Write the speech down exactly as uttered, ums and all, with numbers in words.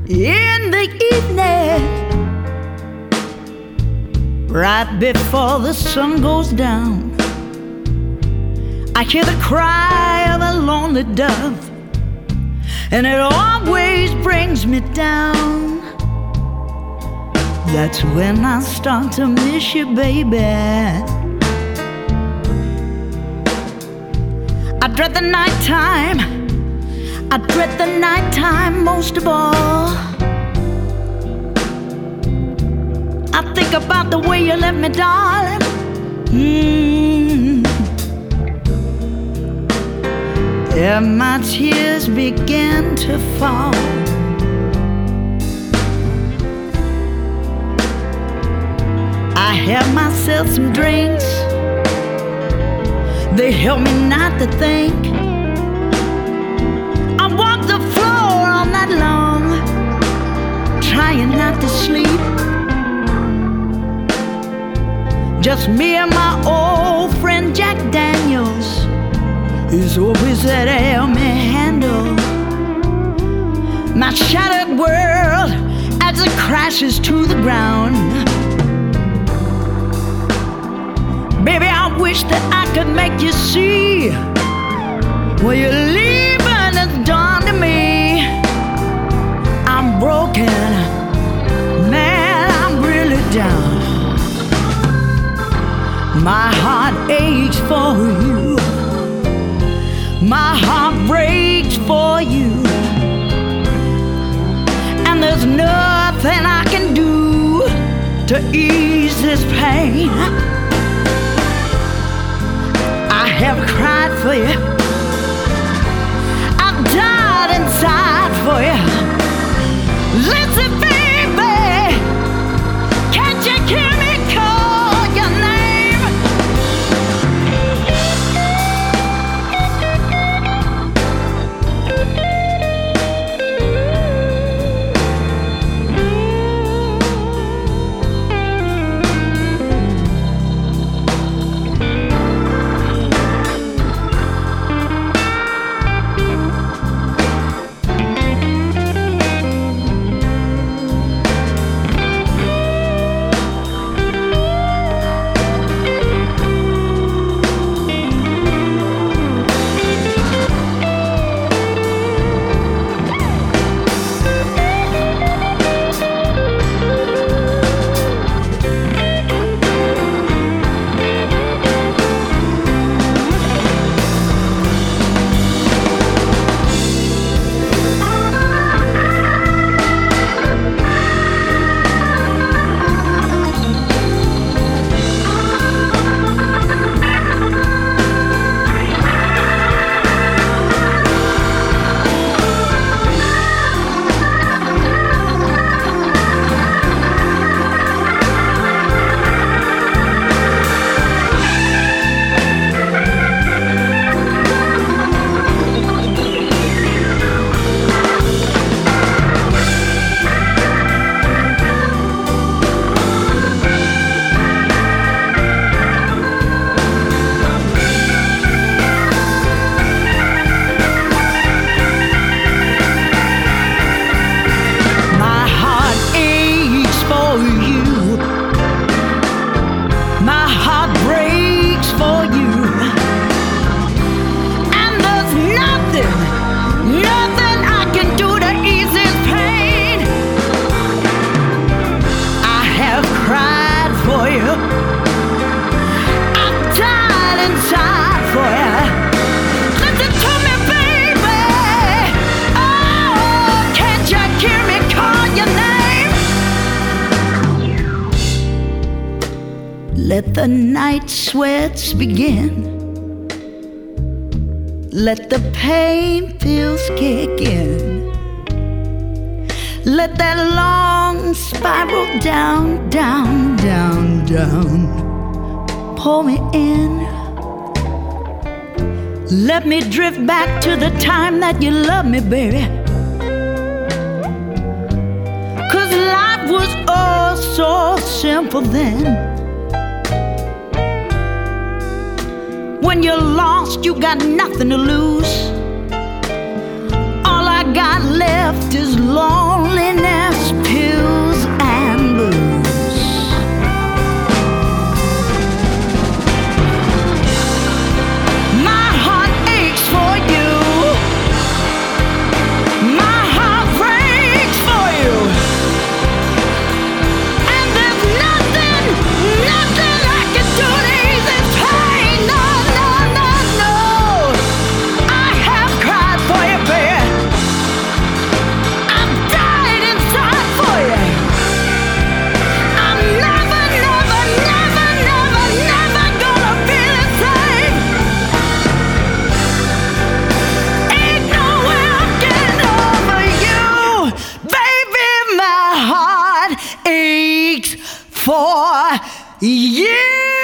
in the evening, right before the sun goes down, I hear the cry of a lonely dove, and it always brings me down. That's when I start to miss you, baby. I dread the nighttime, I dread the nighttime most of all. I think about the way you left me, darling. Mm. And my tears begin to fall. I have myself some drinks, they help me not to think. I walk the floor all night long, trying not to sleep. Just me and my old friend Jack Daniels is always there to help me handle my shattered world as it crashes to the ground. Baby, I wish that I could make you see where you're leaving is done to me. I'm broken, man, I'm really down. My heart aches for you, my heart breaks for you, and there's nothing I can do to ease this pain. I have cried for you, I've died inside for you. Listen, baby, can't you hear me call your name? Let the night sweats begin, let the pain feels kick in, let that long spiral down, down, down, down, pull me in. Let me drift back to the time that you loved me, baby, 'cause life was oh so simple then. When you're lost, you got nothing to lose. All I got left is loneliness, pills, and blues. My heart aches for you. My heart breaks for you. And there's nothing, nothing I can do to ease this pain. No, no, no, no. I have cried for you, baby. I've died inside for you. I'm never, never, never, never, never gonna be the same. Ain't no way I'm getting over you. Baby, my heart aches for you.